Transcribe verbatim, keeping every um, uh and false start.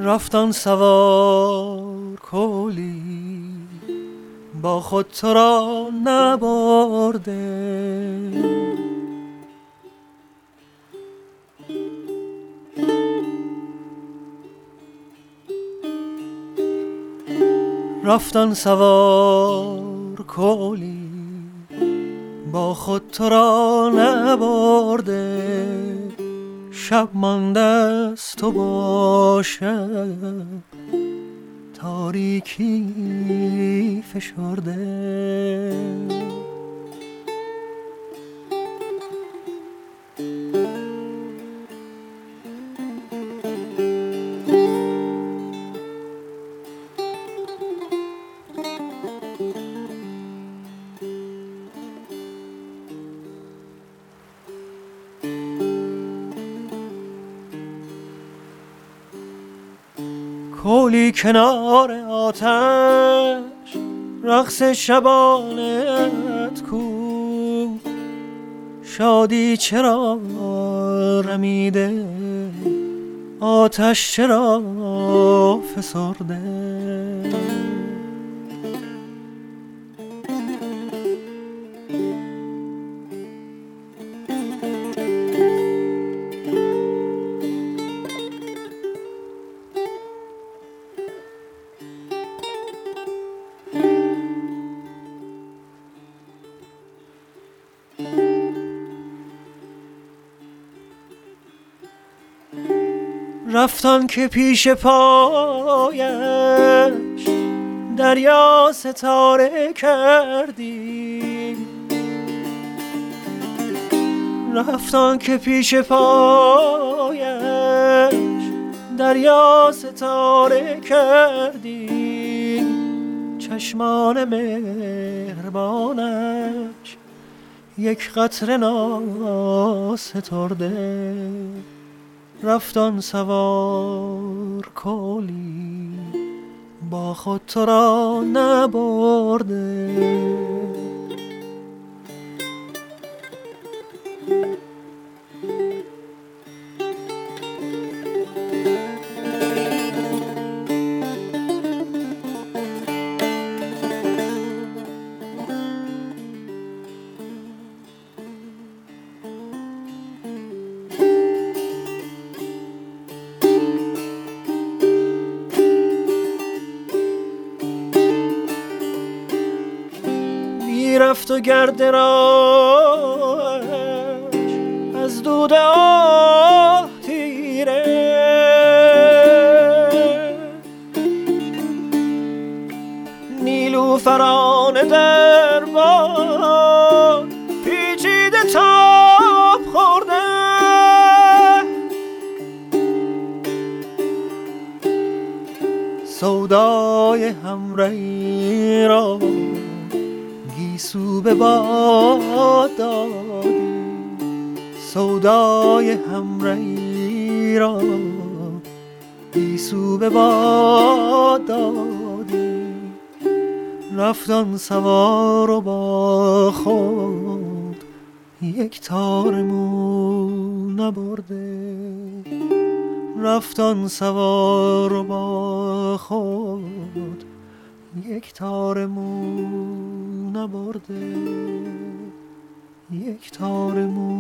رفتن سوار کولی با خود تو را نبرده، رفتن سوار کولی با خود تو را نبرده، شب مانده است تو با شب تاریکی فشرده. کولی کنار آتش رقص شبانت کو، شادی چرا رمیده آتش چرا فسرده. رفتن که پیش پایش دریا ستاره کردی، رفتن که پیش پایش دریا ستاره کردی، چشمان مهربانش یک قطره ناسترده. رفتن سوار کولی با خود تو را نبرده، رفت و گرد راهش از دود آه تیره، نیلوفران در باد پیچیده تاب خورده، سودای همرهی را گیسو به باد دادی، سودای همرهی را گیسو به باد دادی. رفتن سوار و با خود یک تار مو نبرده، رفتن سوار و با خود یک تار مو نبرده، یک تار مو